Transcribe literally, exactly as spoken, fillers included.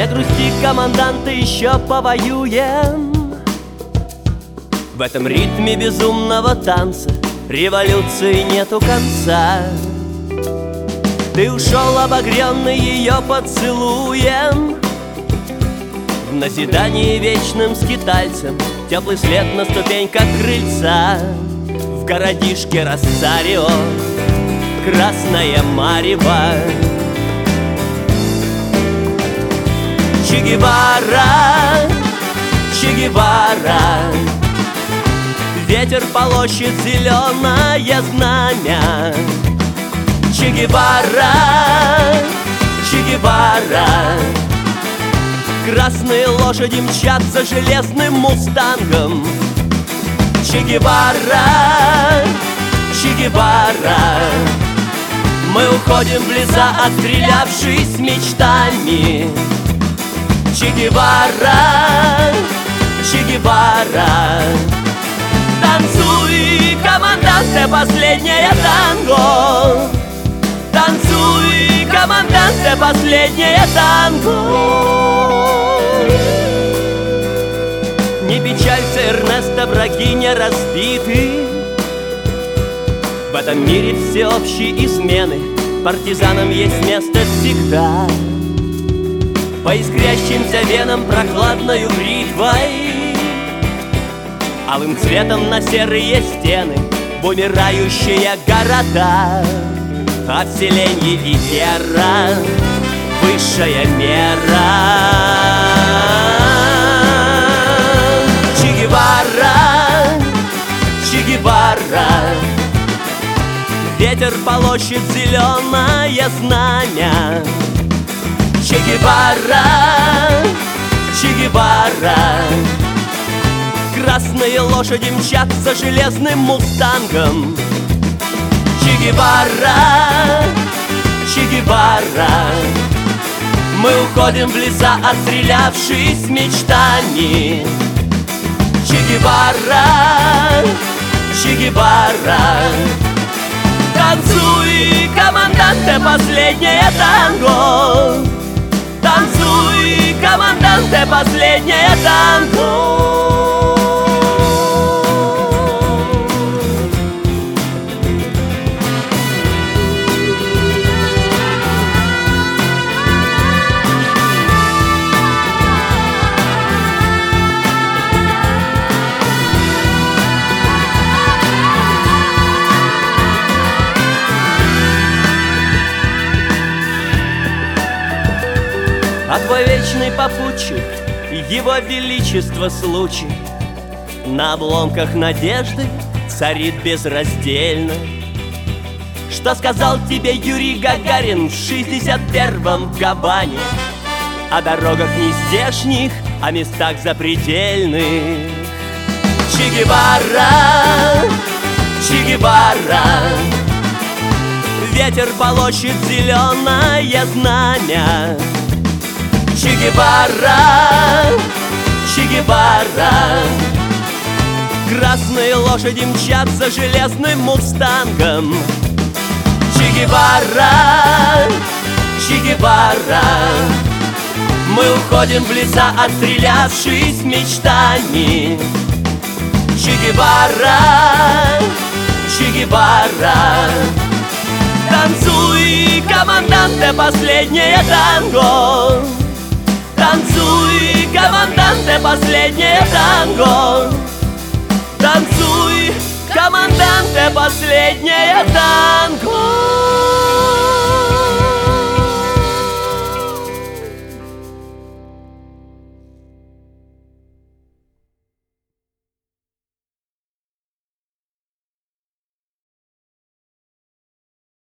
Не грусти, команданты, еще повоюем. В этом ритме безумного танца революции нету конца. Ты ушел, обогренный ее поцелуем, в назидании вечным скитальцем теплый след на ступеньках крыльца. В городишке Росарио красное марево. Че Гевара, Че Гевара, ветер полощет зеленое знамя. Че Гевара, Че Гевара, красные лошади мчат за железным мустангом. Че Гевара, Че Гевара, мы уходим в леса, отстрелявшись мечтами. Че Гевара, Че Гевара, танцуй, команданте, последнее танго. Танцуй, команданте, последнее танго. Не печалься, Эрнесто, враги не разбиты. В этом мире всеобщей измены партизанам есть место всегда. По искрящимся венам прохладною бритвой, алым цветом на серые стены умирающие города. А вселенье и вера — высшая мера. Че Гевара, Че Гевара, ветер полощет зеленое знамя. Че Гевара, Че Гевара, красные лошади мчат за железным мустангом. Че Гевара, Че Гевара, мы уходим в леса, отстрелявшись мечтами. Че Гевара, Че Гевара, танцуй, команданте, последнее танго. Танцуй, команданте, последнее танго. А твой вечный попутчик, его величество случай, на обломках надежды царит безраздельно. Что сказал тебе Юрий Гагарин в шестьдесят первом в Габане о дорогах не здешних, о местах запредельных? Че Гевара, Че Гевара, ветер полощет зеленое знамя. Че Гевара, Че Гевара, красные лошади мчат за железным мустангом. Че Гевара, Че Гевара, мы уходим в леса, отстрелявшись мечтами. Че Гевара, Че Гевара, танцуй, команданте, последнее танго. Танцуй, команданте, последнее танго. Танцуй, команданте, последнее танго.